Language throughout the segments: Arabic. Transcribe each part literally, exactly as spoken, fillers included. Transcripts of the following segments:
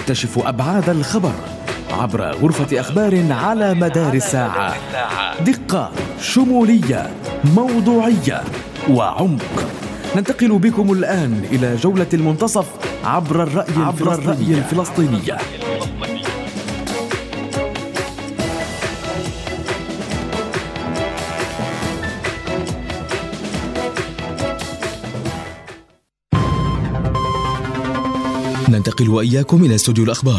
نكتشف أبعاد الخبر عبر غرفة أخبار على مدار الساعة. دقة، شمولية، موضوعية وعمق. ننتقل بكم الآن إلى جولة المنتصف عبر الرأي عبر الرأي الفلسطينية. ننتقل وإياكم إلى استوديو الأخبار.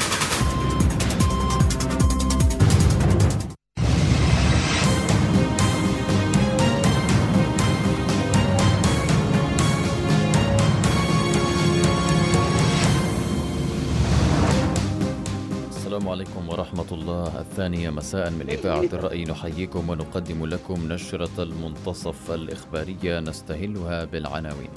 السلام عليكم ورحمة الله. الثانية مساء من إذاعة الرأي، نحييكم ونقدم لكم نشرة المنتصف الإخبارية نستهلها بالعناوين.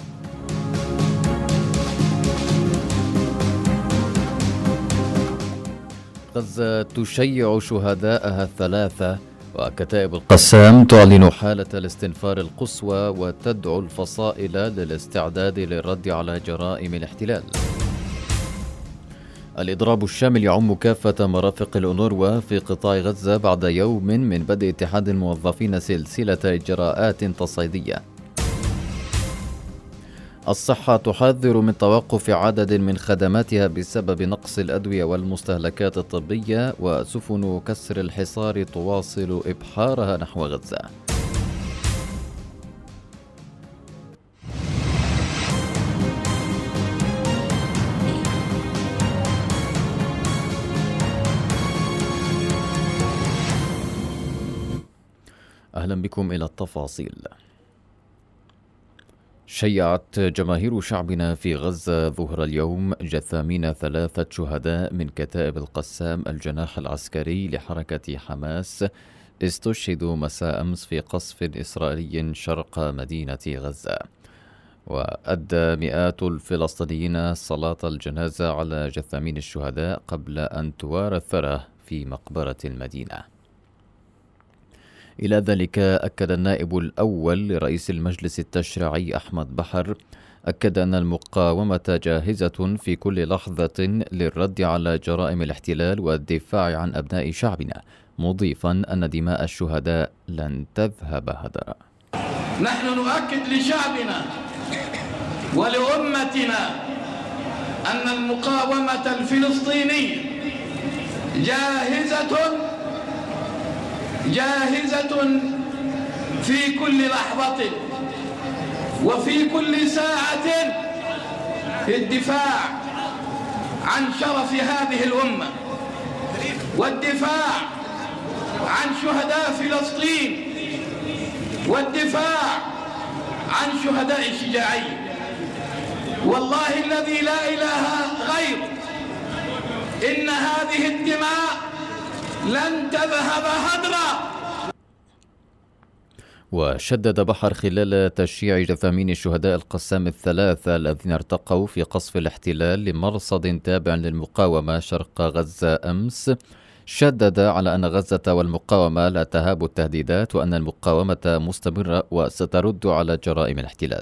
غزة تشيع شهدائها الثلاثة، وكتائب القسام تعلن حالة الاستنفار القصوى وتدعو الفصائل للاستعداد للرد على جرائم الاحتلال. الإضراب الشامل يعم كافة مرافق الأونروا في قطاع غزة بعد يوم من بدء اتحاد الموظفين سلسلة إجراءات تصعيدية. الصحة تحذر من توقف عدد من خدماتها بسبب نقص الأدوية والمستهلكات الطبية، وسفن كسر الحصار تواصل إبحارها نحو غزة. أهلا بكم إلى التفاصيل. شيعت جماهير شعبنا في غزة ظهر اليوم جثامين ثلاثة شهداء من كتائب القسام الجناح العسكري لحركة حماس استشهدوا مساء أمس في قصف إسرائيلي شرق مدينة غزة. وأدى مئات الفلسطينيين صلاة الجنازة على جثامين الشهداء قبل أن توارى الثرى في مقبرة المدينة. إلى ذلك أكد النائب الأول لرئيس المجلس التشريعي أحمد بحر أكد أن المقاومة جاهزة في كل لحظة للرد على جرائم الاحتلال والدفاع عن أبناء شعبنا، مضيفا أن دماء الشهداء لن تذهب هدرا. نحن نؤكد لشعبنا ولأمتنا أن المقاومة الفلسطينية جاهزة جاهزة في كل لحظة وفي كل ساعة في الدفاع عن شرف هذه الأمة والدفاع عن شهداء فلسطين والدفاع عن شهداء الشجاعية. والله الذي لا إله غيره إن هذه الدماء لن تذهب هدرا. وشدد بحر خلال تشييع جثامين الشهداء القسام الثلاثة الذين ارتقوا في قصف الاحتلال لمرصد تابع للمقاومة شرق غزة أمس، شدد على أن غزة والمقاومة لا تهاب التهديدات، وأن المقاومة مستمرة وسترد على جرائم الاحتلال.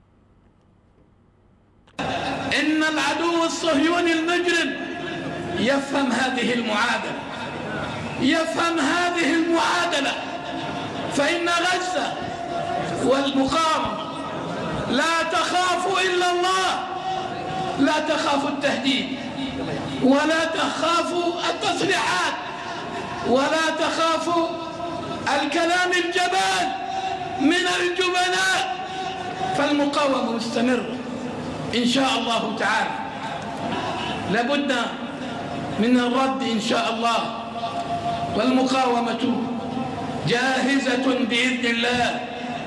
إن العدو الصهيوني المجرم يفهم هذه المعادلة يفهم هذه المعادلة فإن غزة والمقاومة لا تخاف إلا الله، لا تخاف التهديد ولا تخاف التصريحات ولا تخاف الكلام الجبان من الجبناء، فالمقاومة مستمرة إن شاء الله تعالى. لابد من الرد إن شاء الله، والمقاومة جاهزة بإذن الله.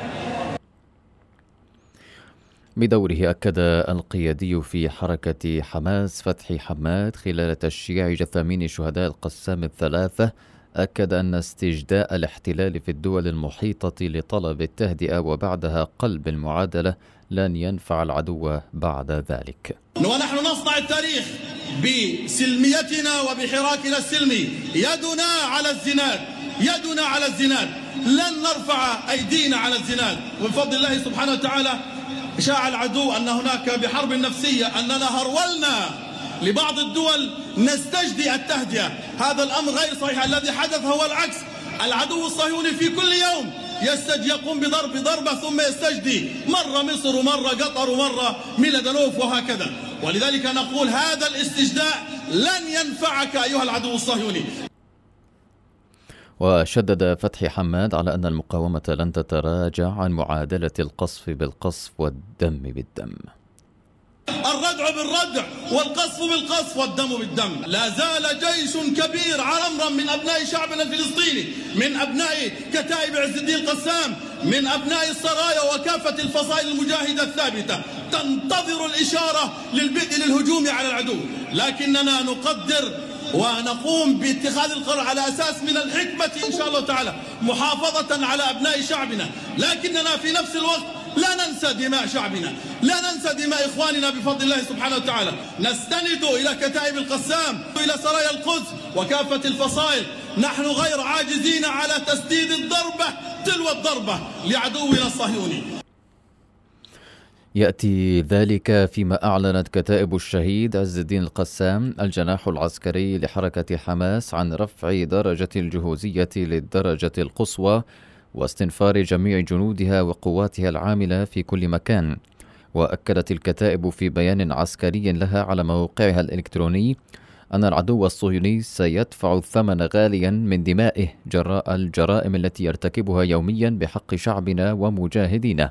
بدوره أكد القيادي في حركة حماس فتحي حماد خلال تشييع جثامين شهداء القسام الثلاثة، أكد أن استجداء الاحتلال في الدول المحيطة لطلب التهدئة وبعدها قلب المعادلة لن ينفع العدو بعد ذلك. ونحن نصنع التاريخ بسلميتنا وبحراكنا السلمي، يدنا على الزناد، يدنا على الزناد، لن نرفع أيدينا على الزناد. وبفضل الله سبحانه وتعالى شاع العدو أن هناك بحرب نفسية أننا هرولنا لبعض الدول نستجدي التهدئة. هذا الأمر غير صحيح. الذي حدث هو العكس. العدو الصهيوني في كل يوم يستج يقوم بضرب ضربة ثم يستجدي، مرة مصر ومرة قطر ومرة ميلادانوف وهكذا. ولذلك نقول هذا الاستجداء لن ينفعك أيها العدو الصهيوني. وشدد فتحي حماد على أن المقاومة لن تتراجع عن معادلة القصف بالقصف والدم بالدم. الردع بالردع والقصف بالقصف والدم بالدم. لا زال جيش كبير عرمرم من أبناء شعبنا الفلسطيني، من أبناء كتائب عز الدين القسام، من أبناء السرايا وكافة الفصائل المجاهدة الثابتة تنتظر الإشارة للبدء للهجوم على العدو. لكننا نقدر ونقوم باتخاذ القرار على أساس من الحكمة إن شاء الله تعالى محافظة على أبناء شعبنا، لكننا في نفس الوقت لا ننسى دماء شعبنا، لا ننسى دماء إخواننا بفضل الله سبحانه وتعالى. نستند إلى كتائب القسام، إلى سرايا القدس وكافة الفصائل. نحن غير عاجزين على تسديد الضربة تلو الضربة لعدونا الصهيوني. يأتي ذلك فيما أعلنت كتائب الشهيد عز الدين القسام الجناح العسكري لحركة حماس عن رفع درجة الجهوزية للدرجة القصوى واستنفار جميع جنودها وقواتها العاملة في كل مكان. وأكدت الكتائب في بيان عسكري لها على موقعها الإلكتروني أن العدو الصهيوني سيدفع الثمن غاليا من دمائه جراء الجرائم التي يرتكبها يوميا بحق شعبنا ومجاهدينا.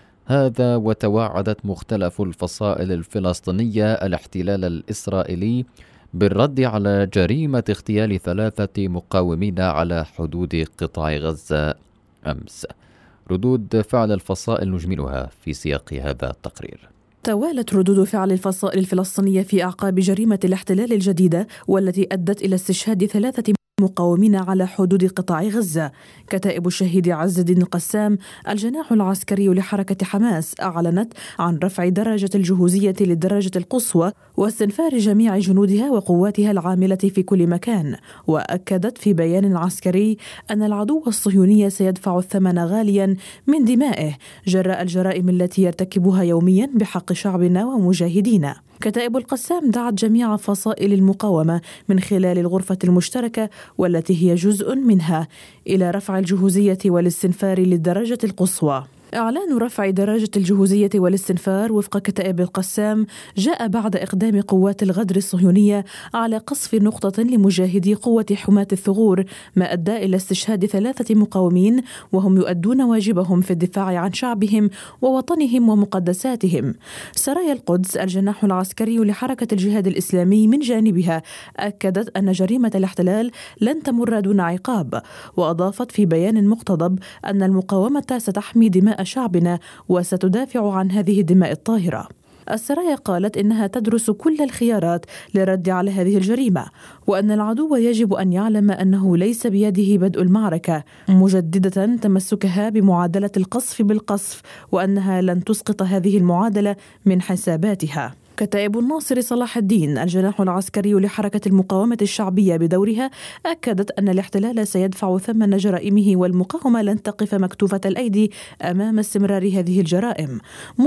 هذا وتوعدت مختلف الفصائل الفلسطينية الاحتلال الإسرائيلي بالرد على جريمة اغتيال ثلاثة مقاومين على حدود قطاع غزة أمس. ردود فعل الفصائل نجملها في سياق هذا التقرير. توالت ردود فعل الفصائل الفلسطينية في أعقاب جريمة الاحتلال الجديدة والتي أدت إلى استشهاد ثلاثة مقاومين على حدود قطاع غزة. كتائب الشهيد عز الدين القسام الجناح العسكري لحركة حماس أعلنت عن رفع درجة الجهوزية للدرجة القصوى واستنفار جميع جنودها وقواتها العاملة في كل مكان. وأكدت في بيان عسكري أن العدو الصهيوني سيدفع الثمن غاليا من دمائه جراء الجرائم التي يرتكبها يوميا بحق شعبنا ومجاهدينا. كتائب القسام دعت جميع فصائل المقاومة من خلال الغرفة المشتركة والتي هي جزء منها إلى رفع الجهوزية والاستنفار للدرجة القصوى. إعلان رفع درجة الجهوزية والاستنفار وفق كتائب القسام جاء بعد إقدام قوات الغدر الصهيونية على قصف نقطة لمجاهدي قوة حماة الثغور، ما أدى إلى استشهاد ثلاثة مقاومين وهم يؤدون واجبهم في الدفاع عن شعبهم ووطنهم ومقدساتهم. سرايا القدس الجناح العسكري لحركة الجهاد الإسلامي من جانبها أكدت أن جريمة الاحتلال لن تمر دون عقاب، وأضافت في بيان مقتضب أن المقاومة ستحمي دماء شعبنا وستدافع عن هذه الدماء الطاهرة. السرايا قالت إنها تدرس كل الخيارات للرد على هذه الجريمة، وأن العدو يجب أن يعلم أنه ليس بيده بدء المعركة، مجددة تمسكها بمعادلة القصف بالقصف وأنها لن تسقط هذه المعادلة من حساباتها. كتائب الناصر صلاح الدين الجناح العسكري لحركة المقاومة الشعبية بدورها أكدت أن الاحتلال سيدفع ثمن جرائمه والمقاومة لن تقف مكتوفة الأيدي أمام استمرار هذه الجرائم،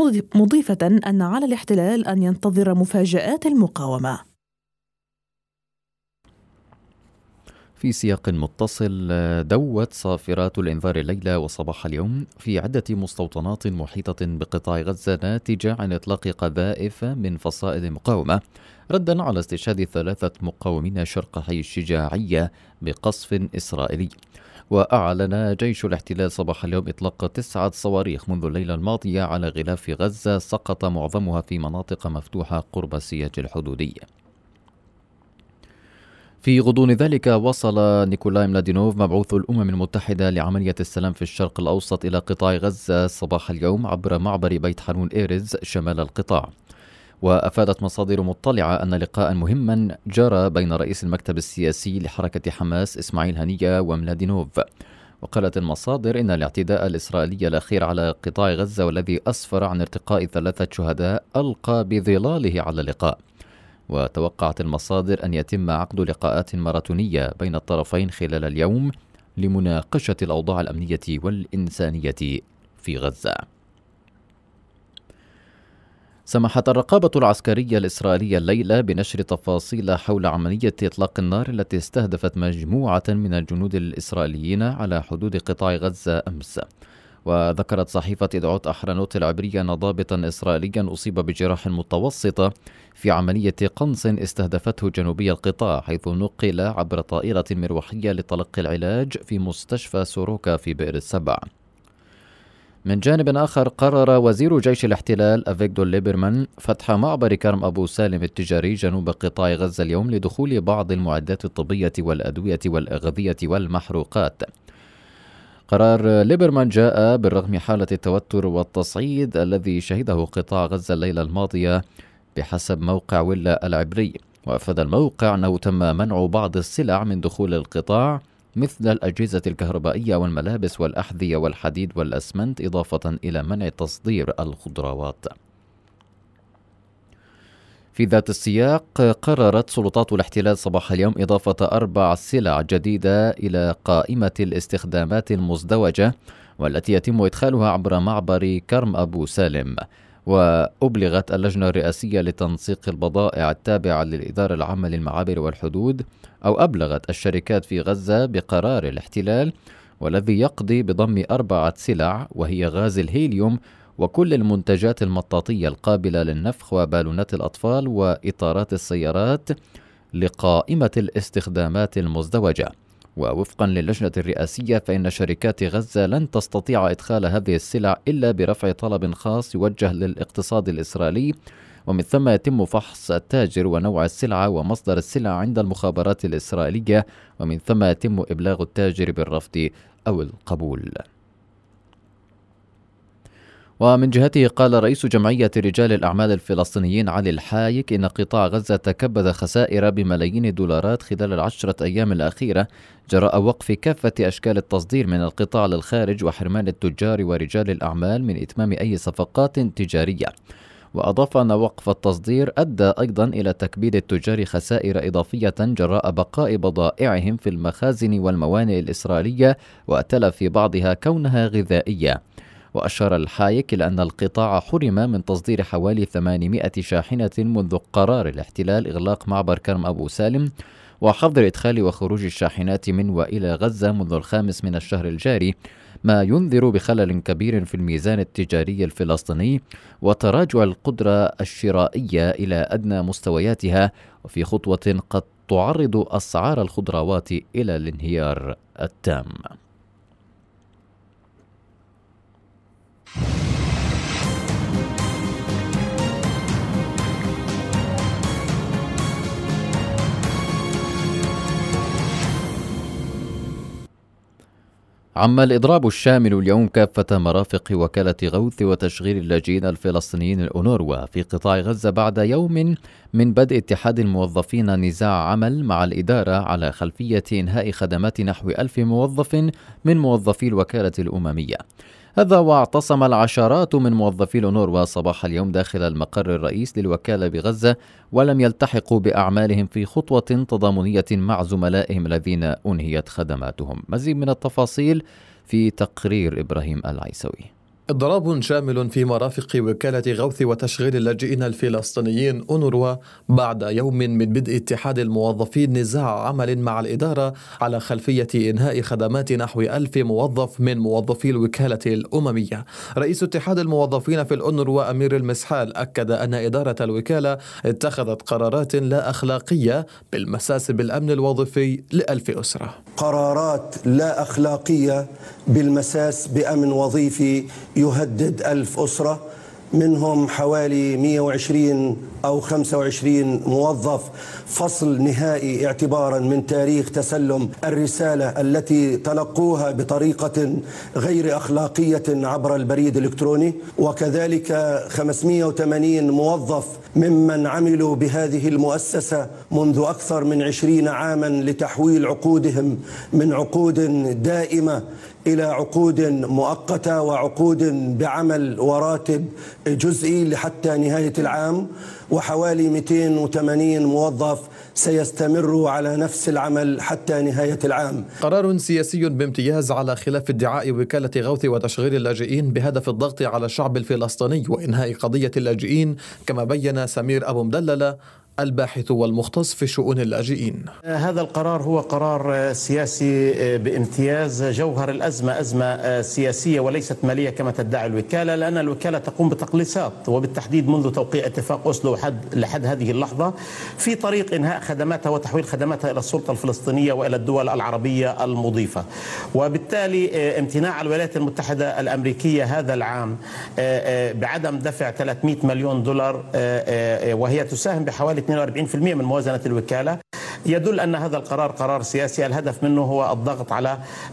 مضيفة أن على الاحتلال أن ينتظر مفاجآت المقاومة. في سياق متصل، دوت صافرات الإنذار الليلة وصباح اليوم في عدة مستوطنات محيطة بقطاع غزة ناتجة عن إطلاق قذائف من فصائل المقاومة ردا على استشهاد ثلاثة مقاومين شرق حي الشجاعية بقصف إسرائيلي. وأعلن جيش الاحتلال صباح اليوم إطلاق تسعة صواريخ منذ الليلة الماضية على غلاف غزة، سقط معظمها في مناطق مفتوحة قرب السياج الحدودي. في غضون ذلك وصل نيكولاي ميلادانوف مبعوث الأمم المتحدة لعملية السلام في الشرق الأوسط إلى قطاع غزة صباح اليوم عبر معبر بيت حانون إيرز شمال القطاع. وأفادت مصادر مطلعة أن لقاء مهما جرى بين رئيس المكتب السياسي لحركة حماس إسماعيل هنية وميلادانوف. وقالت المصادر إن الاعتداء الإسرائيلي الأخير على قطاع غزة والذي أسفر عن ارتقاء ثلاثة شهداء ألقى بظلاله على اللقاء. وتوقعت المصادر أن يتم عقد لقاءات ماراثونية بين الطرفين خلال اليوم لمناقشة الأوضاع الأمنية والإنسانية في غزة. سمحت الرقابة العسكرية الإسرائيلية الليلة بنشر تفاصيل حول عملية إطلاق النار التي استهدفت مجموعة من الجنود الإسرائيليين على حدود قطاع غزة أمس. وذكرت صحيفة إذاعة أحرنوت العبرية أن ضابطا إسرائيليا أصيب بجراح متوسطة في عملية قنص استهدفته جنوبي القطاع، حيث نقل عبر طائرة مروحية لتلقي العلاج في مستشفى سوروكا في بئر السبع. من جانب آخر، قرر وزير جيش الاحتلال أفيغدور ليبرمان فتح معبر كرم أبو سالم التجاري جنوب قطاع غزة اليوم لدخول بعض المعدات الطبية والأدوية والأغذية والمحروقات. قرار ليبرمان جاء بالرغم حالة التوتر والتصعيد الذي شهده قطاع غزة الليلة الماضية بحسب موقع ويلا العبري. وأفاد الموقع أنه تم منع بعض السلع من دخول القطاع مثل الأجهزة الكهربائية والملابس والأحذية والحديد والأسمنت، إضافة إلى منع تصدير الخضروات. في ذات السياق، قررت سلطات الاحتلال صباح اليوم إضافة أربع سلع جديدة إلى قائمة الاستخدامات المزدوجة والتي يتم إدخالها عبر معبر كرم أبو سالم. وأبلغت اللجنة الرئاسية لتنسيق البضائع التابعة للإدارة العامة للمعابر والحدود أو أبلغت الشركات في غزة بقرار الاحتلال والذي يقضي بضم أربعة سلع، وهي غاز الهيليوم وكل المنتجات المطاطية القابلة للنفخ وبالونات الأطفال وإطارات السيارات لقائمة الاستخدامات المزدوجة. ووفقا للجنة الرئاسية فإن شركات غزة لن تستطيع إدخال هذه السلع إلا برفع طلب خاص يوجه للاقتصاد الإسرائيلي، ومن ثم يتم فحص التاجر ونوع السلعة ومصدر السلع عند المخابرات الإسرائيلية، ومن ثم يتم إبلاغ التاجر بالرفض أو القبول. ومن جهته، قال رئيس جمعية رجال الأعمال الفلسطينيين علي الحايك إن قطاع غزة تكبد خسائر بملايين الدولارات خلال العشرة أيام الأخيرة جراء وقف كافة أشكال التصدير من القطاع للخارج وحرمان التجار ورجال الأعمال من إتمام أي صفقات تجارية. وأضاف أن وقف التصدير أدى أيضا إلى تكبيد التجار خسائر إضافية جراء بقاء بضائعهم في المخازن والموانئ الإسرائيلية وتلف بعضها كونها غذائية. وأشار الحايك إلى أن القطاع حرم من تصدير حوالي ثمانمائة شاحنة منذ قرار الاحتلال إغلاق معبر كرم أبو سالم وحظر إدخال وخروج الشاحنات من وإلى غزة منذ الخامس من الشهر الجاري، ما ينذر بخلل كبير في الميزان التجاري الفلسطيني وتراجع القدرة الشرائية إلى أدنى مستوياتها، وفي خطوة قد تعرض أسعار الخضروات إلى الانهيار التام. عم الإضراب الشامل اليوم كافة مرافق وكالة غوث وتشغيل اللاجئين الفلسطينيين الأونروا في قطاع غزة بعد يوم من بدء اتحاد الموظفين نزاع عمل مع الإدارة على خلفية إنهاء خدمات نحو ألف موظف من موظفي الوكالة الأممية. هذا واعتصم العشرات من موظفي الأونروا صباح اليوم داخل المقر الرئيس للوكالة بغزة، ولم يلتحقوا بأعمالهم في خطوة تضامنية مع زملائهم الذين أنهيت خدماتهم. مزيد من التفاصيل في تقرير إبراهيم العيسوي. اضراب شامل في مرافق وكالة غوث وتشغيل اللاجئين الفلسطينيين أونروا بعد يوم من بدء اتحاد الموظفين نزاع عمل مع الإدارة على خلفية إنهاء خدمات نحو ألف موظف من موظفي الوكالة الأممية. رئيس اتحاد الموظفين في الأونروا أمير المسحال أكد أن إدارة الوكالة اتخذت قرارات لا أخلاقية بالمساس بالأمن الوظيفي لألف أسرة. قرارات لا أخلاقية بالمساس بأمن وظيفي يهدد ألف أسرة، منهم حوالي مئة وعشرين أو خمسة وعشرين موظف فصل نهائي اعتبارا من تاريخ تسلم الرسالة التي تلقوها بطريقة غير أخلاقية عبر البريد الإلكتروني، وكذلك خمسمئة وثمانين موظف ممن عملوا بهذه المؤسسة منذ أكثر من عشرين عاما لتحويل عقودهم من عقود دائمة إلى عقود مؤقتة وعقود بعمل وراتب جزئي حتى نهاية العام، وحوالي مئتين وثمانين موظف سيستمروا على نفس العمل حتى نهاية العام. قرار سياسي بامتياز على خلاف ادعاء وكالة غوث وتشغيل اللاجئين بهدف الضغط على الشعب الفلسطيني وإنهاء قضية اللاجئين، كما بين سمير أبو مدللة الباحث والمختص في شؤون اللاجئين. هذا القرار هو قرار سياسي بامتياز. جوهر الأزمة أزمة سياسية وليست مالية كما تدعي الوكالة، لأن الوكالة تقوم بتقليصات، وبالتحديد منذ توقيع اتفاق أوسلو لحد, لحد هذه اللحظة في طريق إنهاء خدماتها وتحويل خدماتها إلى السلطة الفلسطينية وإلى الدول العربية المضيفة. وبالتالي امتناع الولايات المتحدة الأمريكية هذا العام بعدم دفع ثلاثمئة مليون دولار، وهي تساهم بحوالي اثنين وأربعين بالمئة من موازنة الوكالة، يدل أن هذا القرار قرار سياسي الهدف منه هو الضغط على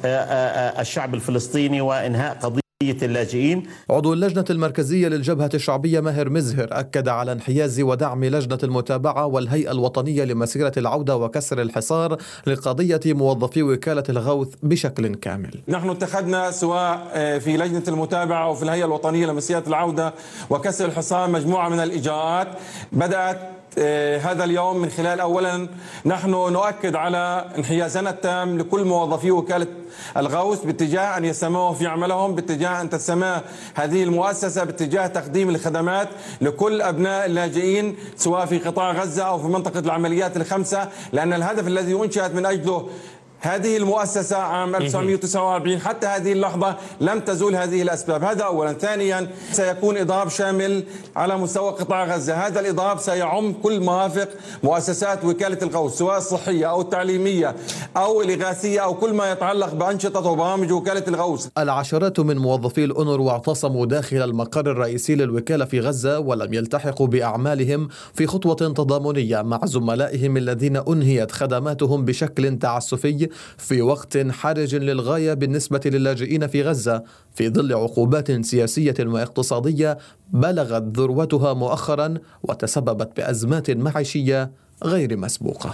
الشعب الفلسطيني وإنهاء قضية اللاجئين. عضو اللجنة المركزية للجبهة الشعبية ماهر مزهر أكد على انحياز ودعم لجنة المتابعة والهيئة الوطنية لمسيرة العودة وكسر الحصار لقضية موظفي وكالة الغوث بشكل كامل. نحن اتخذنا سواء في لجنة المتابعة أو في الهيئة الوطنية لمسيرة العودة وكسر الحصار مجموعة من الإجراءات بدأت هذا اليوم من خلال أولا نحن نؤكد على انحيازنا التام لكل موظفي وكالة الغوث باتجاه أن يستمروا في عملهم، باتجاه أن تستمر هذه المؤسسة باتجاه تقديم الخدمات لكل أبناء اللاجئين سواء في قطاع غزة أو في منطقة العمليات الخمسة، لأن الهدف الذي أنشأت من أجله هذه المؤسسة عام ألف وتسعمئة وتسعة وأربعين حتى هذه اللحظة لم تزول هذه الأسباب. هذا أولا. ثانيا سيكون إضراب شامل على مستوى قطاع غزة. هذا الإضراب سيعم كل مرافق مؤسسات وكالة الغوث سواء الصحية أو التعليمية أو الإغاثية أو كل ما يتعلق بأنشطة وبرامج وكالة الغوث. العشرات من موظفي الأونروا اعتصموا داخل المقر الرئيسي للوكالة في غزة ولم يلتحقوا بأعمالهم في خطوة تضامنية مع زملائهم الذين أنهيت خدماتهم بشكل تعسفي في وقت حرج للغاية بالنسبة للاجئين في غزة في ظل عقوبات سياسية واقتصادية بلغت ذروتها مؤخرا وتسببت بأزمات معيشية غير مسبوقة.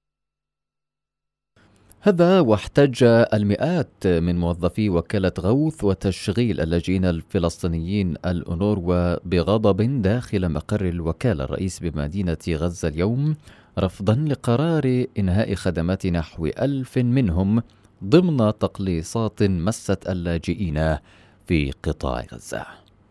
هذا واحتج المئات من موظفي وكالة غوث وتشغيل اللاجئين الفلسطينيين الأونروا بغضب داخل مقر الوكالة الرئيس بمدينة غزة اليوم رفضا لقرار إنهاء خدمات نحو ألف منهم ضمن تقليصات مست اللاجئين في قطاع غزة.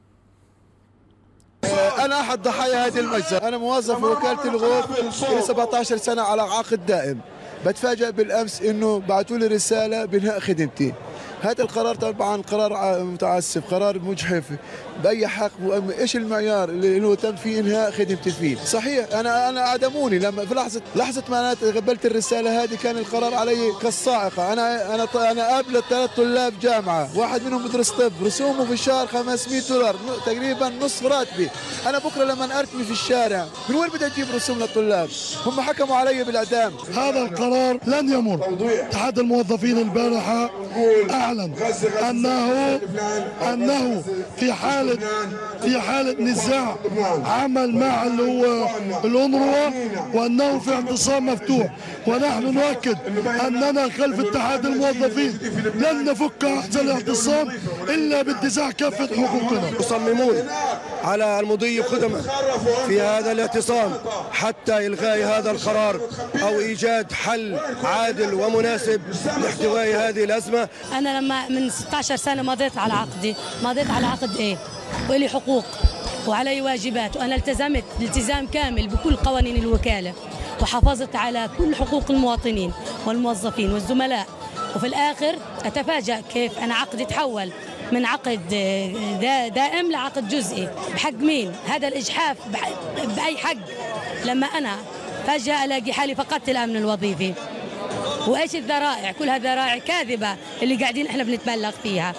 أنا أحد ضحايا هذه المجزرة، أنا موظف في وكالة الغوث لي سبعة عشر سنة على عقد دائم. بتفاجأ بالأمس إنه بعثوا لي رسالة بإنهاء خدمتي. هذا القرار طبعا قرار متعسف، قرار مجحف بأي حق. إيش المعيار اللي هو تم فيه إنهاء خدمتي فيه؟ صحيح أنا أنا أعدموني لما في لحظة لحظة ما أنا قبلت الرسالة هذه كان القرار علي كالصاعقة. أنا أنا أنا قابلت ثلاث طلاب جامعة، واحد منهم بدرس طب، رسومه في الشهر خمسمئة دولار تقريبا نصف راتبي. أنا بكرة لما أرتمي في الشارع من وين بدي أجيب رسوم للطلاب؟ هم حكموا علي بالإعدام. هذا القرار لن يمر. اتحاد الموظفين البارحة أعلن أنه أنه في حالة في حالة نزاع عمل مع اللي هو الأونروا وأنه في اعتصام مفتوح، ونحن نؤكد أننا خلف اتحاد الموظفين لن نفك هذا الاعتصام إلا بانتزاع كافة حقوقنا. يصممون على المضي بخدمة في هذا الاعتصام حتى إلغاء هذا القرار أو إيجاد حل عادل ومناسب لاحتواء هذه الأزمة. أنا لما من ستة عشر سنة مضيت على عقدي، مضيت على عقد إيه ولي حقوق وعلي واجبات، وأنا التزمت التزام كامل بكل قوانين الوكالة وحافظت على كل حقوق المواطنين والموظفين والزملاء، وفي الآخر أتفاجأ كيف أنا عقدي تحول من عقد دائم لعقد جزئي. بحق مين؟ هذا الإجحاف بأي حق؟ لما أنا فجأة ألاقي حالي فقدت الأمن الوظيفي. وإيش الذرائع؟ كلها ذرائع كاذبة اللي قاعدين إحنا بنتبلغ فيها.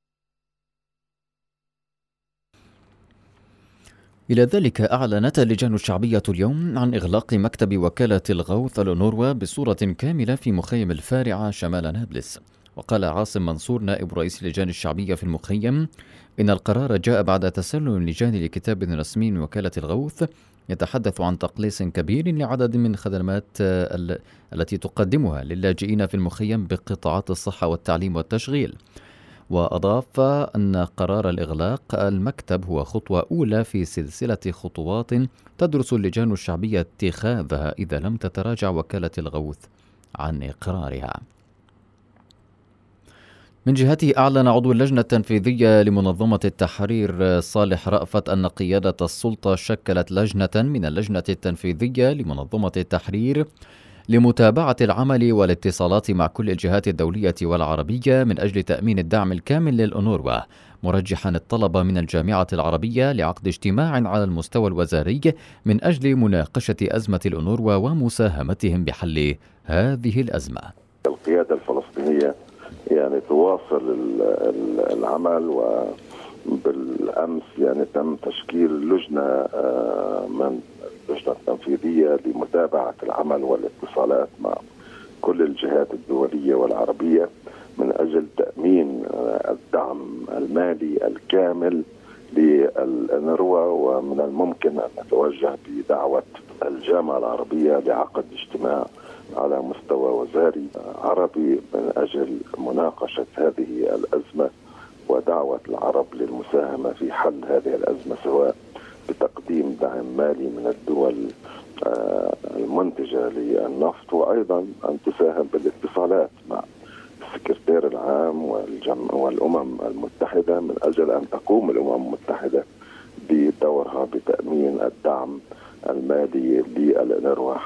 إلى ذلك أعلنت اللجان الشعبية اليوم عن إغلاق مكتب وكالة الغوث الأونروا بصورة كاملة في مخيم الفارعة شمال نابلس. وقال عاصم منصور نائب رئيس اللجان الشعبية في المخيم إن القرار جاء بعد تسلم اللجان لكتاب رسمي من وكالة الغوث يتحدث عن تقليص كبير لعدد من الخدمات التي تقدمها للاجئين في المخيم بقطاعات الصحة والتعليم والتشغيل. وأضاف أن قرار الإغلاق المكتب هو خطوة أولى في سلسلة خطوات تدرس اللجان الشعبية اتخاذها إذا لم تتراجع وكالة الغوث عن إقرارها. من جهته أعلن عضو اللجنة التنفيذية لمنظمة التحرير صالح رأفت أن قيادة السلطة شكلت لجنة من اللجنة التنفيذية لمنظمة التحرير لمتابعة العمل والاتصالات مع كل الجهات الدولية والعربية من أجل تأمين الدعم الكامل للأونروا، مرجحا الطلب من الجامعة العربية لعقد اجتماع على المستوى الوزاري من أجل مناقشة أزمة الأونروا ومساهمتهم بحل هذه الأزمة. القيادة الفلسطينية يعني تواصل العمل، وبالأمس يعني تم تشكيل لجنة من اللجنة التنفيذية لمتابعة العمل والاتصالات مع كل الجهات الدولية والعربية من أجل تأمين الدعم المالي الكامل للأونروا. ومن الممكن أن نتوجه بدعوة الجامعة العربية لعقد اجتماع على مستوى وزاري عربي من أجل مناقشة هذه الأزمة ودعوة العرب للمساهمة في حل هذه الأزمة، سواء بتقديم دعم مالي من الدول المنتجة للنفط، وأيضا أن تساهم بالاتصالات مع السكرتير العام والأمم المتحدة من أجل أن تقوم الأمم المتحدة بدورها بتأمين الدعم المالي للأونروا.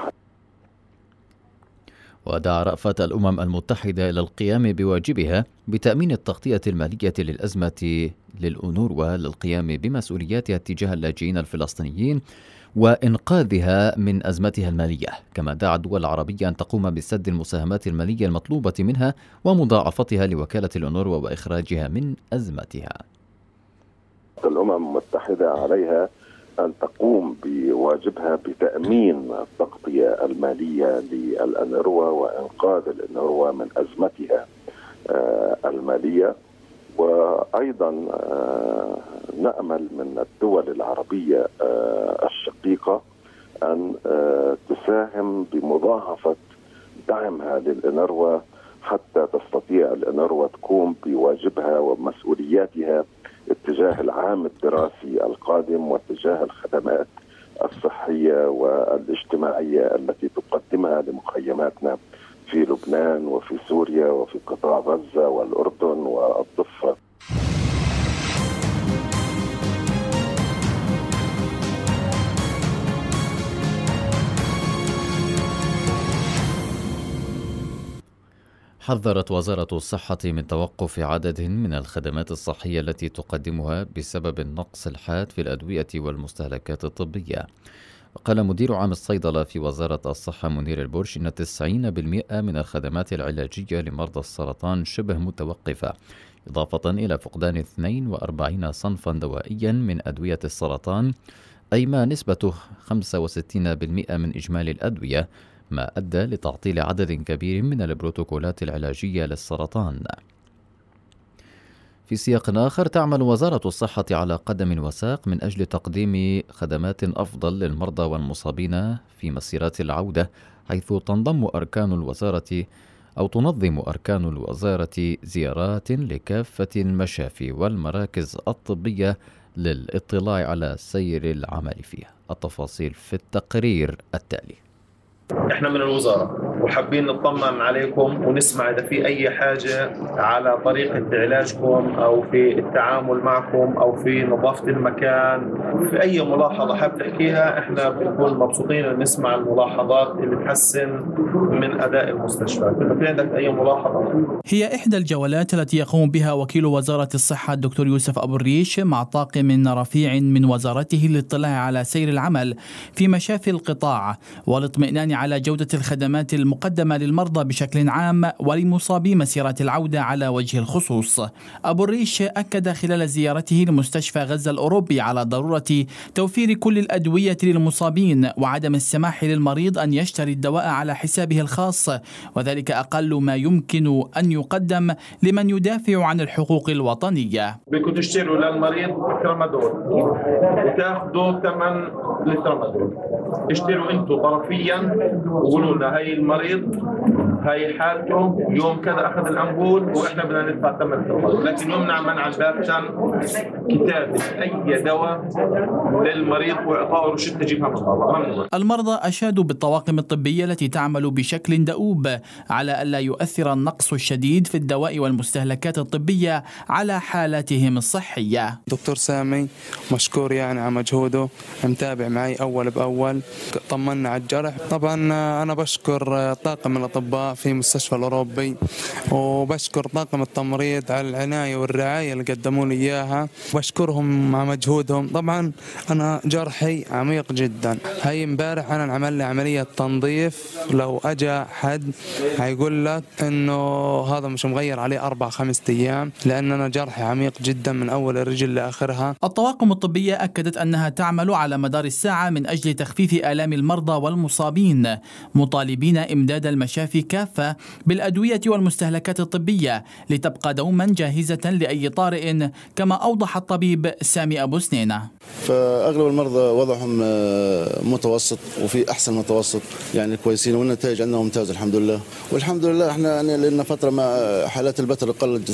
ودعا رأفت الأمم المتحدة إلى القيام بواجبها بتأمين التغطية المالية للأزمة للأونروا للقيام بمسؤولياتها تجاه اللاجئين الفلسطينيين وإنقاذها من أزمتها المالية، كما دعا الدول العربية أن تقوم بسد المساهمات المالية المطلوبة منها ومضاعفتها لوكالة الأونروا وإخراجها من أزمتها. الأمم المتحدة عليها أن تقوم بواجبها بتأمين التغطية المالية للأونروا وإنقاذ الأونروا من أزمتها المالية. وأيضا نأمل من الدول العربية الشقيقة أن تساهم بمضاعفة دعمها للأونروا حتى تستطيع الأونروا تقوم بواجبها ومسؤولياتها اتجاه العام الدراسي القادم واتجاه الخدمات الصحية والاجتماعية التي تقدمها لمخيماتنا في لبنان وفي سوريا وفي قطاع غزة والأردن والضفة. حذرت وزارة الصحة من توقف عدد من الخدمات الصحية التي تقدمها بسبب النقص الحاد في الأدوية والمستهلكات الطبية. قال مدير عام الصيدلة في وزارة الصحة منير البرش إن تسعين بالمئة من الخدمات العلاجية لمرضى السرطان شبه متوقفة، إضافة إلى فقدان اثنين وأربعين صنفا دوائيا من أدوية السرطان، أي ما نسبة خمسة وستين بالمئة من إجمالي الأدوية، ما أدى لتعطيل عدد كبير من البروتوكولات العلاجية للسرطان. في سياق آخر، تعمل وزارة الصحة على قدم وساق من أجل تقديم خدمات أفضل للمرضى والمصابين في مسيرات العودة، حيث تنضم أركان الوزارة أو تنظم أركان الوزارة زيارات لكافة المشافي والمراكز الطبية للاطلاع على سير العمل فيها. التفاصيل في التقرير التالي. احنا من الوزارة وحابين نطمن عليكم ونسمع اذا في اي حاجة على طريقة علاجكم او في التعامل معكم او في نظافة المكان، في اي ملاحظة حاب تحكيها احنا بنكون مبسوطين ان نسمع الملاحظات اللي تحسن من اداء المستشفى. في عندك اي ملاحظة؟ هي احدى الجولات التي يقوم بها وكيل وزارة الصحة الدكتور يوسف ابو الريش مع طاقم رفيع من وزارته للاطلاع على سير العمل في مشافي القطاع والاطمئنان على جودة الخدمات المقدمة للمرضى بشكل عام ولمصابي مسيرات العودة على وجه الخصوص. أبو الريش أكد خلال زيارته لمستشفى غزة الأوروبي على ضرورة توفير كل الأدوية للمصابين وعدم السماح للمريض أن يشتري الدواء على حسابه الخاص، وذلك أقل ما يمكن أن يقدم لمن يدافع عن الحقوق الوطنية. بدكم تشتروا للمريض ترامادول وتاخذوا ثمن الترامادول، اشتروا انتم طرفيا وقولوا لنا هاي المريض هاي حالته يوم كذا أخذ الأنبول وإحنا بدنا ندفع ثمن التطور، لكن يمنع منع الباكتان كتابة أي دواء للمريض وإعطائه روشتة تجيبها ممنوع. المرضى أشادوا بالطواقم الطبية التي تعمل بشكل دؤوب على ألا يؤثر النقص الشديد في الدواء والمستهلكات الطبية على حالاتهم الصحية. دكتور سامي مشكور يعني على مجهوده، متابع معي أول بأول، طمنا على الجرح. طبعا أنا بشكر طاقم الأطباء في مستشفى الأوروبي، وبشكر طاقم التمريض على العناية والرعاية اللي قدموا لي إياها، بشكرهم على مجهودهم. طبعا أنا جرحي عميق جدا، هاي امبارح أنا عمل لي عملية تنظيف، لو أجا حد هيقول لك إنه هذا مش مغير عليه أربع خمس أيام، لأن أنا جرحي عميق جدا من أول الرجل لآخرها. الطواقم الطبية أكدت أنها تعمل على مدار الساعة من أجل تخفيف آلام المرضى والمصابين، مطالبين إمداد المشافي كافة بالأدوية والمستهلكات الطبية لتبقى دوما جاهزة لأي طارئ، كما أوضح الطبيب سامي أبو سنينة. فأغلب المرضى وضعهم متوسط وفي أحسن متوسط، يعني كويسين، والنتائج عندنا ممتازة الحمد لله. والحمد لله احنا يعني لنا فترة مع حالات البتر قلت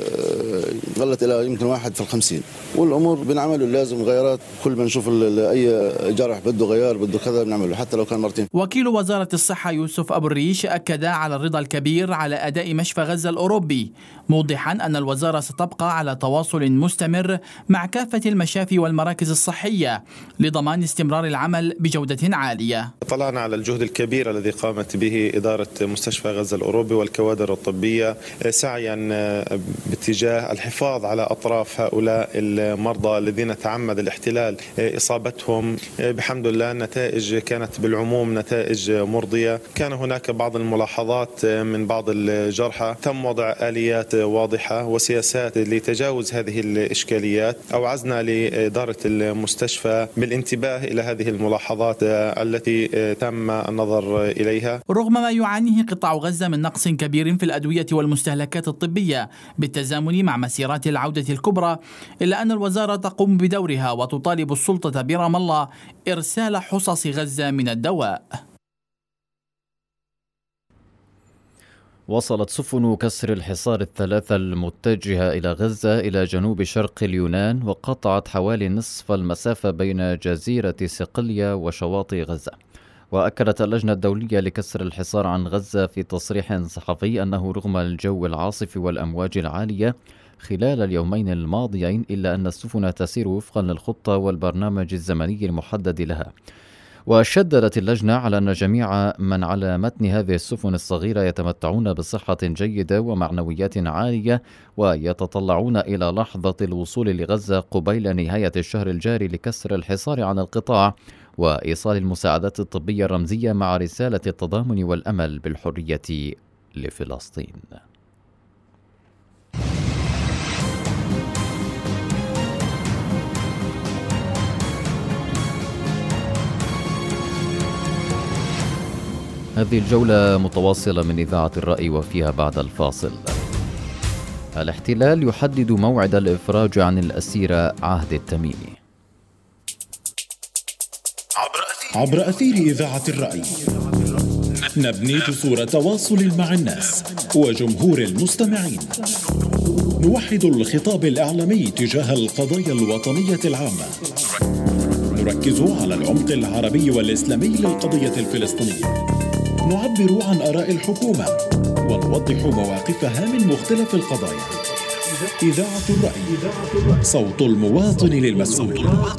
قلت إلى يمكن واحد في الخمسين، والأمور بنعمله لازم غيرات، كل ما نشوف أي جرح بده غيار بده كذا بنعمله حتى لو كان مرتين. وكيل وزارة الصحة يوسف أبو الريش أكد على الرضا الكبير على أداء مشفى غزة الأوروبي، موضحا أن الوزارة ستبقى على تواصل مستمر مع كافة المشافي والمراكز الصحية لضمان استمرار العمل بجودة عالية. طلعنا على الجهد الكبير الذي قامت به إدارة مستشفى غزة الأوروبي والكوادر الطبية سعيا باتجاه الحفاظ على أطراف هؤلاء المرضى الذين تعمد الاحتلال إصابتهم. بحمد الله النتائج كانت بالعموم نتائج مرضية. كان هناك بعض الملاحظات من بعض الجرحى، تم وضع آليات واضحة وسياسات لتجاوز هذه الإشكاليات. أوعزنا لإدارة المستشفى بالانتباه إلى هذه الملاحظات التي تم النظر إليها. رغم ما يعانيه قطاع غزة من نقص كبير في الأدوية والمستهلكات الطبية بالتزامن مع مسيرات العودة الكبرى، إلا أن الوزارة تقوم بدورها وتطالب السلطة برام الله إرسال حصص غزة من الدواء. وصلت سفن كسر الحصار الثلاثة المتجهة إلى غزة إلى جنوب شرق اليونان، وقطعت حوالي نصف المسافة بين جزيرة صقلية وشواطئ غزة. وأكدت اللجنة الدولية لكسر الحصار عن غزة في تصريح صحفي أنه رغم الجو العاصف والأمواج العالية خلال اليومين الماضيين، إلا أن السفن تسير وفقا للخطة والبرنامج الزمني المحدد لها. وشددت اللجنة على أن جميع من على متن هذه السفن الصغيرة يتمتعون بصحة جيدة ومعنويات عالية، ويتطلعون إلى لحظة الوصول لغزة قبيل نهاية الشهر الجاري لكسر الحصار عن القطاع وإيصال المساعدات الطبية الرمزية مع رسالة التضامن والأمل بالحرية لفلسطين. هذه الجولة متواصلة من إذاعة الرأي، وفيها بعد الفاصل: الاحتلال يحدد موعد الإفراج عن الأسيرة عهد التميمي. عبر أثير إذاعة الرأي نبني جسور تواصل مع الناس وجمهور المستمعين، نوحد الخطاب الإعلامي تجاه القضايا الوطنية العامة، نركز على العمق العربي والإسلامي للقضية الفلسطينية، نعبر عن آراء الحكومة ونوضح مواقفها من مختلف القضايا. إذاعة الرأي، صوت المواطن للمسؤول.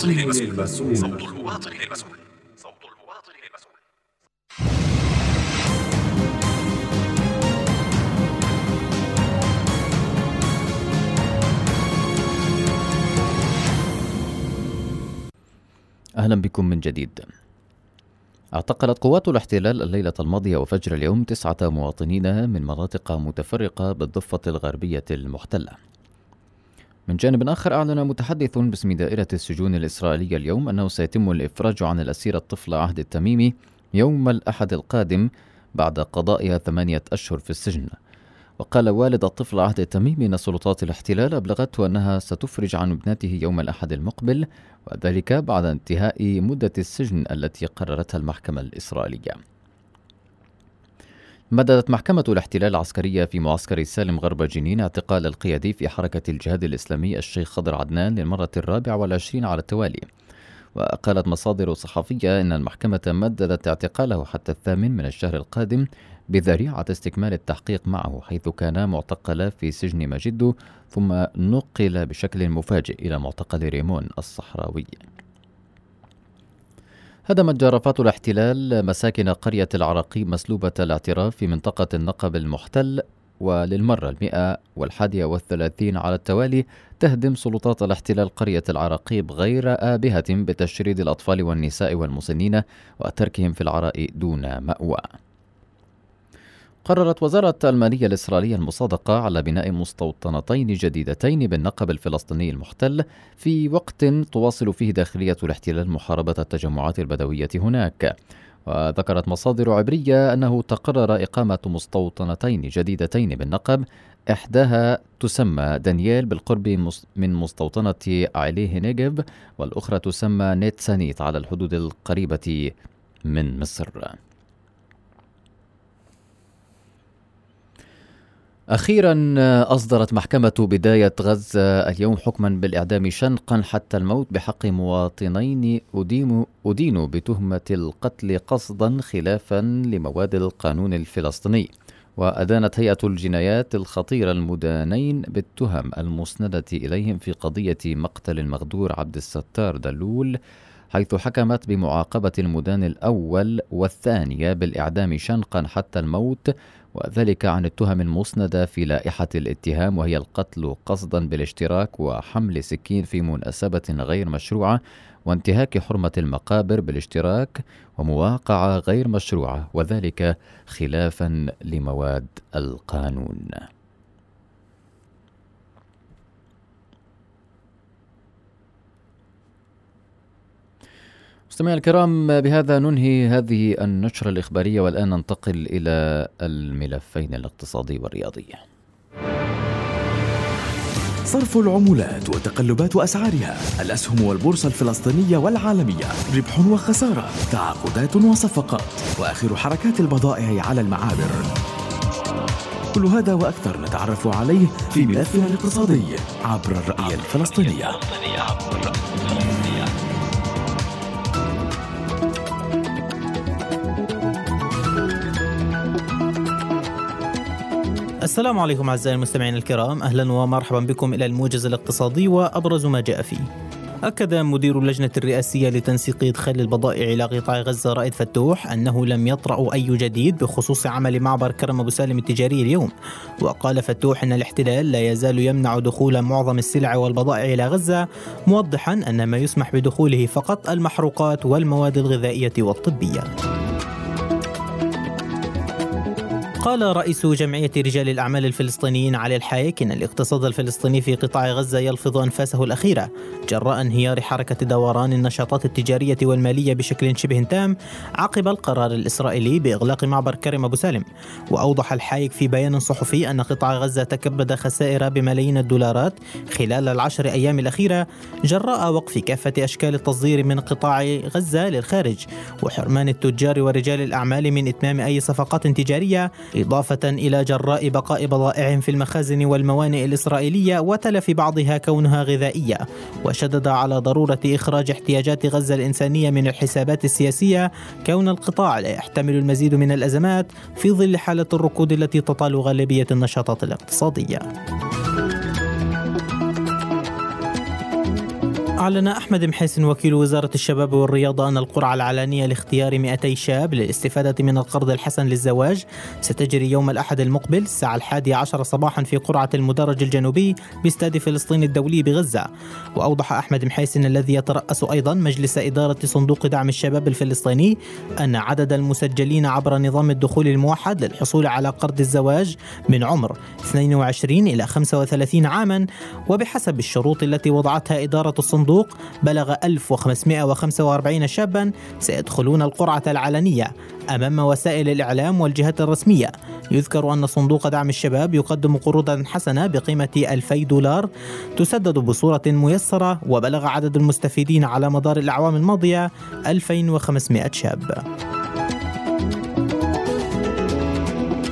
أهلا بكم من جديد. اعتقلت قوات الاحتلال الليلة الماضية وفجر اليوم تسعة مواطنين من مناطق متفرقة بالضفة الغربية المحتلة. من جانب آخر، أعلن متحدث باسم دائرة السجون الإسرائيلية اليوم أنه سيتم الإفراج عن الأسيرة الطفلة عهد التميمي يوم الأحد القادم بعد قضائها ثمانية أشهر في السجن. وقال والد الطفل عهد التميمي أن سلطات الاحتلال أبلغته أنها ستفرج عن ابنته يوم الأحد المقبل، وذلك بعد انتهاء مدة السجن التي قررتها المحكمة الإسرائيلية. مددت محكمة الاحتلال العسكرية في معسكر سالم غرب جنين اعتقال القيادي في حركة الجهاد الإسلامي الشيخ خضر عدنان للمرة الرابعة والعشرين على التوالي. وقالت مصادر صحفية إن المحكمة مددت اعتقاله حتى الثامن من الشهر القادم بذريعة استكمال التحقيق معه، حيث كان معتقلا في سجن مجدو ثم نقل بشكل مفاجئ إلى معتقل ريمون الصحراوي. هدمت جرافات الاحتلال مساكن قرية العراقيب مسلوبة الاعتراف في منطقة النقب المحتل، وللمرة المئة والحادية والثلاثين على التوالي تهدم سلطات الاحتلال قرية العراقيب غير آبهة بتشريد الأطفال والنساء والمسنين وتركهم في العراء دون مأوى. قررت وزارة المالية الإسرائيلية المصادقة على بناء مستوطنتين جديدتين بالنقب الفلسطيني المحتل في وقت تواصل فيه داخلية الاحتلال محاربة التجمعات البدوية هناك. وذكرت مصادر عبرية أنه تقرر إقامة مستوطنتين جديدتين بالنقب، إحداها تسمى دانييل بالقرب من مستوطنة عليه نيجب، والأخرى تسمى نيتسانيت على الحدود القريبة من مصر. أخيرا أصدرت محكمة بداية غزة اليوم حكما بالإعدام شنقا حتى الموت بحق مواطنين أدينوا بتهمة القتل قصدا خلافا لمواد القانون الفلسطيني. وأدانت هيئة الجنايات الخطيرة المدانين بالتهم المسندة إليهم في قضية مقتل المغدور عبد الستار دلول، حيث حكمت بمعاقبة المدان الأول والثانية بالإعدام شنقا حتى الموت، وذلك عن التهم المسندة في لائحة الاتهام، وهي القتل قصدا بالاشتراك وحمل سكين في مناسبة غير مشروعة وانتهاك حرمة المقابر بالاشتراك ومواقعة غير مشروعة، وذلك خلافا لمواد القانون. مستمعينا الكرام، بهذا ننهي هذه النشرة الإخبارية، والآن ننتقل إلى الملفين الاقتصادي والرياضي. صرف العملات وتقلبات أسعارها، الأسهم والبورصة الفلسطينية والعالمية، ربح وخسارة، تعاقدات وصفقات، وآخر حركات البضائع على المعابر. كل هذا وأكثر نتعرف عليه في ملفنا الاقتصادي عبر الرؤية الفلسطينية. السلام عليكم أعزائي المستمعين الكرام، أهلا ومرحبا بكم إلى الموجز الاقتصادي وأبرز ما جاء فيه. أكد مدير اللجنة الرئاسية لتنسيق إدخال البضائع إلى قطاع غزة رائد فتوح أنه لم يطرأ أي جديد بخصوص عمل معبر كرم أبو سالم التجاري اليوم. وقال فتوح أن الاحتلال لا يزال يمنع دخول معظم السلع والبضائع إلى غزة، موضحا أن ما يسمح بدخوله فقط المحروقات والمواد الغذائية والطبية. قال رئيس جمعية رجال الأعمال الفلسطينيين علي الحايك إن الاقتصاد الفلسطيني في قطاع غزة يلفظ أنفاسه الأخيرة جراء انهيار حركة دوران النشاطات التجارية والمالية بشكل شبه تام عقب القرار الإسرائيلي بإغلاق معبر كرم أبو سالم. وأوضح الحايك في بيان صحفي أن قطاع غزة تكبد خسائر بملايين الدولارات خلال العشر أيام الأخيرة جراء وقف كافة أشكال التصدير من قطاع غزة للخارج، وحرمان التجار ورجال الأعمال من إتمام أي صفقات تجارية، إضافة إلى جراء بقاء بضائع في المخازن والموانئ الإسرائيلية وتلف بعضها كونها غذائية. وشدد على ضرورة إخراج احتياجات غزة الإنسانية من الحسابات السياسية، كون القطاع لا يحتمل المزيد من الأزمات في ظل حالة الركود التي تطال غالبية النشاطات الاقتصادية. أعلن أحمد محيسن وكيل وزارة الشباب والرياضة أن القرعة العلنية لاختيار مئتي شاب للاستفادة من القرض الحسن للزواج ستجري يوم الأحد المقبل الساعة الحادية عشر صباحا في قرعة المدرج الجنوبي باستاد فلسطين الدولي بغزة. وأوضح أحمد محيسن الذي يترأس أيضا مجلس إدارة صندوق دعم الشباب الفلسطيني أن عدد المسجلين عبر نظام الدخول الموحد للحصول على قرض الزواج من عمر اثنين وعشرين إلى خمسة وثلاثين عاما، وبحسب الشروط التي وضعتها إدارة الصندوق بلغ ألف وخمسمائة وخمسة وأربعين شابا سيدخلون القرعة العلنية أمام وسائل الإعلام والجهات الرسمية. يذكر أن صندوق دعم الشباب يقدم قروضا حسنة بقيمة ألفي دولار تسدد بصورة ميسرة، وبلغ عدد المستفيدين على مدار الأعوام الماضية ألفين وخمسمائة شاب.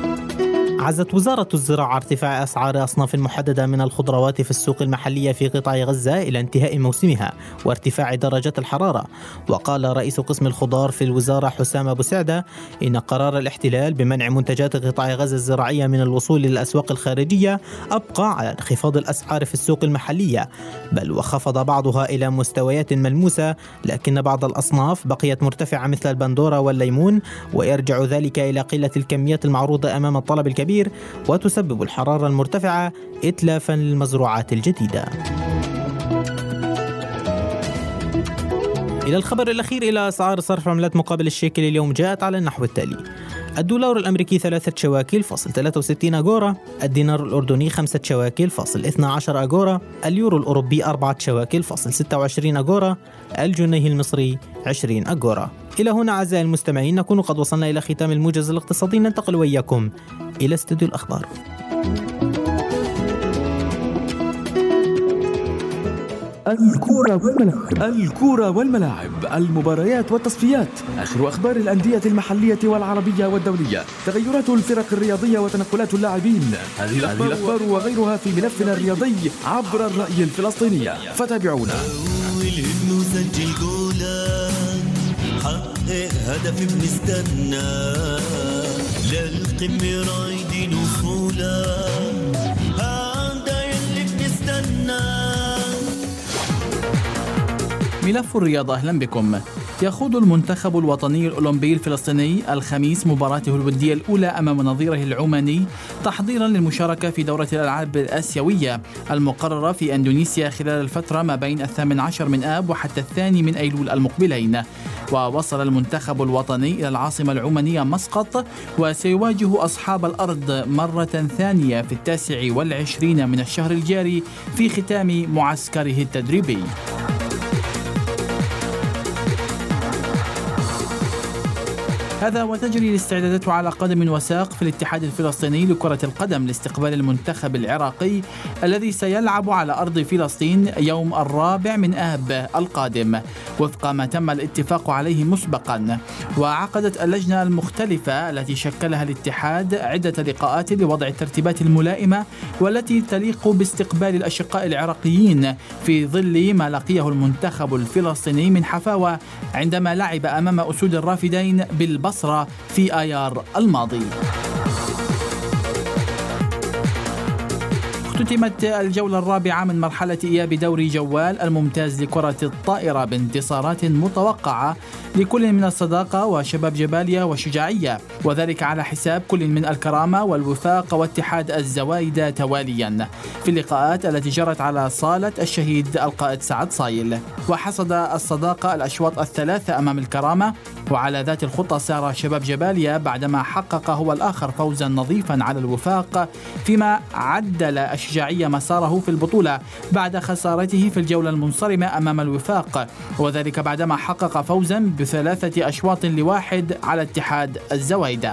عزت وزارة الزراعة ارتفاع أسعار أصناف محددة من الخضروات في السوق المحلية في قطاع غزة إلى انتهاء موسمها وارتفاع درجات الحرارة. وقال رئيس قسم الخضار في الوزارة حسام أبو سعدة إن قرار الاحتلال بمنع منتجات قطاع غزة الزراعية من الوصول للأسواق الخارجية أبقى على انخفاض الأسعار في السوق المحلية، بل وخفض بعضها إلى مستويات ملموسة، لكن بعض الأصناف بقيت مرتفعة مثل البندورة والليمون، ويرجع ذلك إلى قلة الكميات المعروضة أمام الطلب الكبير، وتسبب الحرارة المرتفعة إتلافا للمزروعات الجديدة. إلى الخبر الأخير، إلى أسعار صرف عملات مقابل الشيكل اليوم جاءت على النحو التالي: الدولار الأمريكي ثلاثة شواكل فاصل ثلاثة وستين أغورا، الدينار الأردني خمسة شواكل فاصل اثنى عشر أغورا، اليورو الأوروبي أربعة شواكل فاصل ستة وعشرين أغورا، الجنيه المصري عشرين أغورا. إلى هنا أعزائي المستمعين نكون قد وصلنا إلى ختام الموجز الاقتصادي، ننتقل وإياكم إلى استوديو الأخبار. الكورة والملاعب الكورة والملاعب المباريات والتصفيات، آخر أخبار الأندية المحلية والعربية والدولية، تغيرات الفرق الرياضية وتنقلات اللاعبين، هذه الأخبار وغيرها في ملفنا الرياضي عبر الرأي الفلسطينية، فتابعونا. نسجل جولا حقق هدف بنستنى للقمة رايدين وصولا، هذا يلي بنستنى. ملف الرياضة، أهلا بكم. يخوض المنتخب الوطني الأولمبي الفلسطيني الخميس مباراته الودية الأولى أمام نظيره العماني تحضيرا للمشاركة في دورة الألعاب الآسيوية المقررة في أندونيسيا خلال الفترة ما بين الثامن عشر من آب وحتى الثاني من أيلول المقبلين. ووصل المنتخب الوطني إلى العاصمة العمانية مسقط، وسيواجه أصحاب الأرض مرة ثانية في التاسع والعشرين من الشهر الجاري في ختام معسكره التدريبي. هذا وتجري الاستعدادات على قدم وساق في الاتحاد الفلسطيني لكرة القدم لاستقبال المنتخب العراقي الذي سيلعب على أرض فلسطين يوم الرابع من آب القادم وفق ما تم الاتفاق عليه مسبقا. وعقدت اللجنة المختلفة التي شكلها الاتحاد عدة لقاءات لوضع الترتيبات الملائمة والتي تليق باستقبال الأشقاء العراقيين في ظل ما لقيه المنتخب الفلسطيني من حفاوة عندما لعب أمام أسود الرافدين بالبصرة بصرة في آيار الماضي. اختتمت الجولة الرابعة من مرحلة إياب دوري جوال الممتاز لكرة الطائرة بانتصارات متوقعة لكل من الصداقة وشباب جباليا وشجاعية، وذلك على حساب كل من الكرامة والوفاق واتحاد الزوايدة تواليا في اللقاءات التي جرت على صالة الشهيد القائد سعد صايل. وحصد الصداقة الأشواط الثلاثة أمام الكرامة، وعلى ذات الخطى سار شباب جباليا بعدما حقق هو الآخر فوزا نظيفا على الوفاق، فيما عدل الشجاعية مساره في البطولة بعد خسارته في الجولة المنصرمة أمام الوفاق، وذلك بعدما حقق فوزا بثلاثة أشواط لواحد على اتحاد الزوايدة.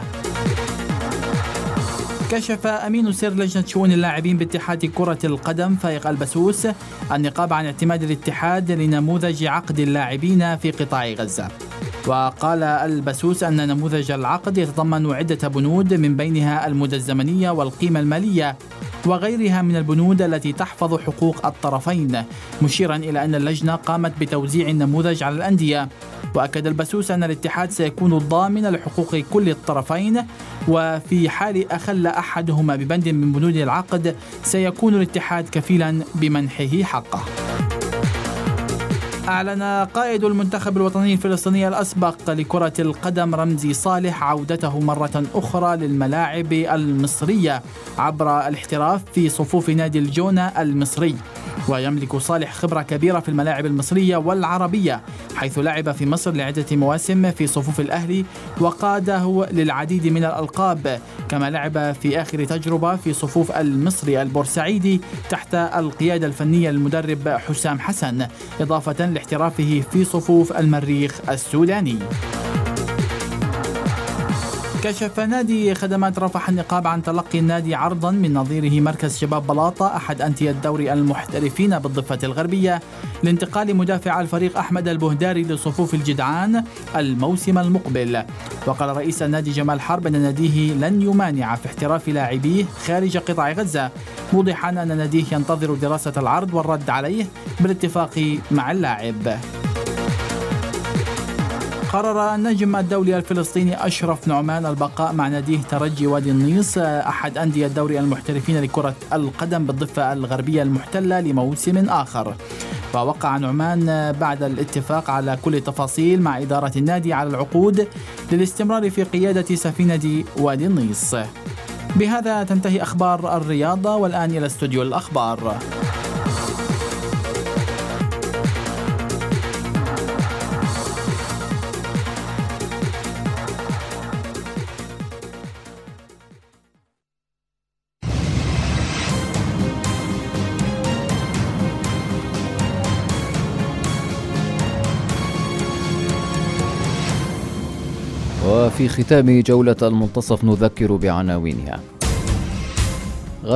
كشف أمين سر لجنة شؤون اللاعبين باتحاد كرة القدم فايق البسوس النقاب عن اعتماد الاتحاد لنموذج عقد اللاعبين في قطاع غزة. وقال البسوس أن نموذج العقد يتضمن عدة بنود من بينها المدة الزمنية والقيمة المالية وغيرها من البنود التي تحفظ حقوق الطرفين، مشيرا إلى أن اللجنة قامت بتوزيع النموذج على الأندية. وأكد البسوس أن الاتحاد سيكون ضامن لحقوق كل الطرفين، وفي حال أخل أحدهما ببند من بنود العقد سيكون الاتحاد كفيلا بمنحه حقه. أعلن قائد المنتخب الوطني الفلسطيني الأسبق لكرة القدم رمزي صالح عودته مرة أخرى للملاعب المصرية عبر الاحتراف في صفوف نادي الجونة المصري. ويملك صالح خبرة كبيرة في الملاعب المصرية والعربية، حيث لعب في مصر لعدة مواسم في صفوف الأهلي وقاده للعديد من الألقاب، كما لعب في آخر تجربة في صفوف المصري البورسعيدي تحت القيادة الفنية للمدرب حسام حسن، إضافة لاحترافه في صفوف المريخ السوداني. كشف نادي خدمات رفح النقاب عن تلقي النادي عرضا من نظيره مركز شباب بلاطة أحد أندية دوري المحترفين بالضفة الغربية لانتقال مدافع الفريق أحمد البهداري لصفوف الجدعان الموسم المقبل. وقال رئيس النادي جمال حرب أن ناديه لن يمانع في احتراف لاعبيه خارج قطاع غزة، موضحا أن ناديه ينتظر دراسة العرض والرد عليه بالاتفاق مع اللاعب. قرر النجم الدولي الفلسطيني أشرف نعمان البقاء مع ناديه ترجي وادي النيص أحد أندية الدوري المحترفين لكرة القدم بالضفة الغربية المحتلة لموسم آخر. ووقع نعمان بعد الاتفاق على كل التفاصيل مع إدارة النادي على العقود للاستمرار في قيادة سفينة وادي النيص. بهذا تنتهي أخبار الرياضة، والآن إلى استوديو الأخبار. وفي ختام جولة المنتصف نذكر بعناوينها.